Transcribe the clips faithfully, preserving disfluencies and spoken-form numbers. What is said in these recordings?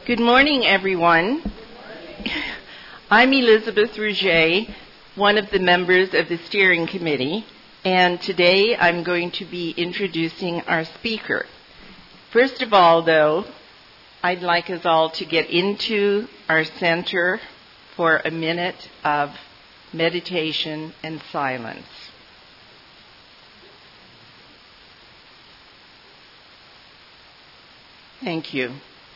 Good morning, everyone. I'm Elizabeth Rouget, one of the members of the steering committee, and today I'm going to be introducing our speaker. First of all, though, I'd like us all to get into our center for a minute of meditation and silence. Thank you.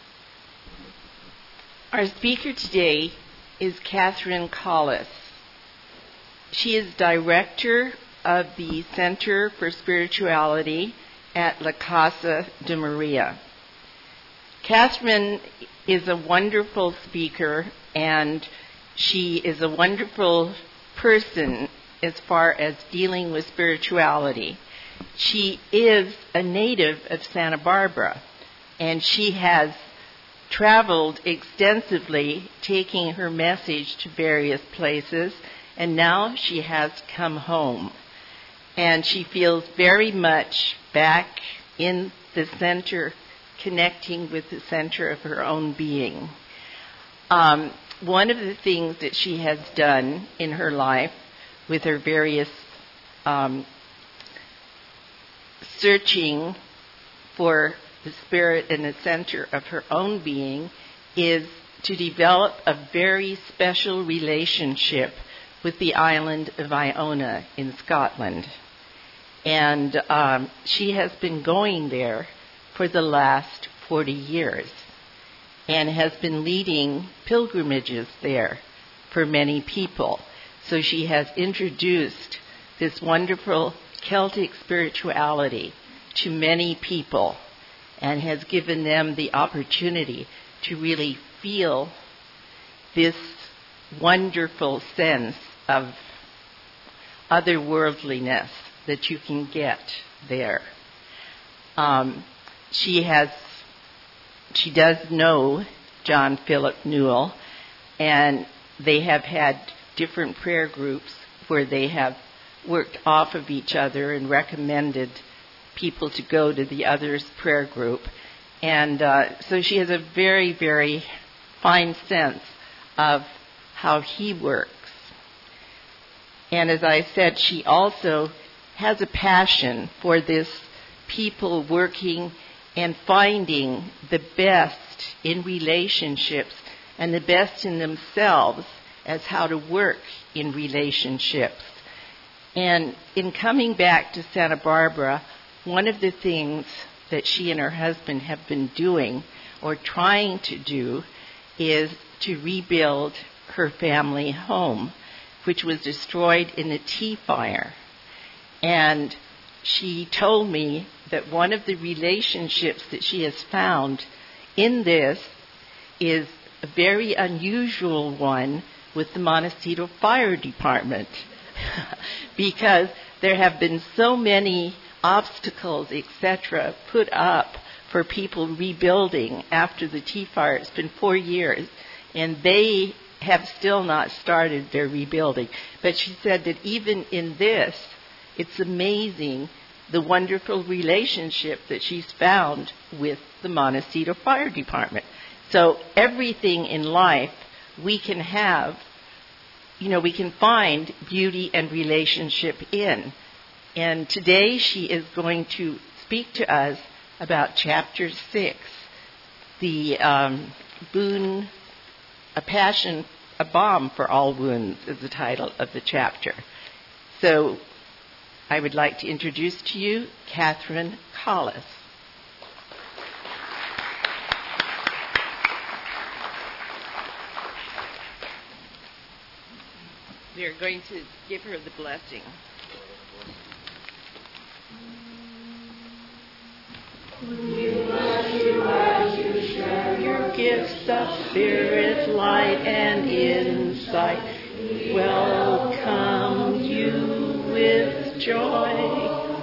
Our speaker today is Catherine Collis. She is director of the Center for Spirituality at La Casa de Maria. Catherine is a wonderful speaker, and she is a wonderful person as far as dealing with spirituality. She is a native of Santa Barbara, and she has traveled extensively, taking her message to various places, and now she has come home. And she feels very much back in the center, connecting with the center of her own being. Um, one of the things that she has done in her life with her various um, searching for the spirit and the center of her own being is to develop a very special relationship with the island of Iona in Scotland. And um, she has been going there for the last forty years and has been leading pilgrimages there for many people. So she has introduced this wonderful Celtic spirituality to many people, and has given them the opportunity to really feel this wonderful sense of otherworldliness that you can get there. Um, she has, she does know John Philip Newell, and they have had different prayer groups where they have worked off of each other and recommended people to go to the other's prayer group. And uh, so she has a very, very fine sense of how he works. And as I said, she also has a passion for this people working and finding the best in relationships and the best in themselves as how to work in relationships. And in coming back to Santa Barbara, one of the things that she and her husband have been doing or trying to do is to rebuild her family home, which was destroyed in the Tea Fire. And she told me that one of the relationships that she has found in this is a very unusual one with the Montecito Fire Department because there have been so many obstacles, et cetera, put up for people rebuilding after the Tea Fire. It's been four years, and they have still not started their rebuilding. But she said that even in this, it's amazing the wonderful relationship that she's found with the Montecito Fire Department. So everything in life we can have, you know, we can find beauty and relationship in. And today she is going to speak to us about chapter six, the um, boon, a passion, a balm for all wounds is the title of the chapter. So I would like to introduce to you Catherine Collis. We are going to give her the blessing. You as you as you share your gifts of spirit, light, and insight. We welcome you with joy.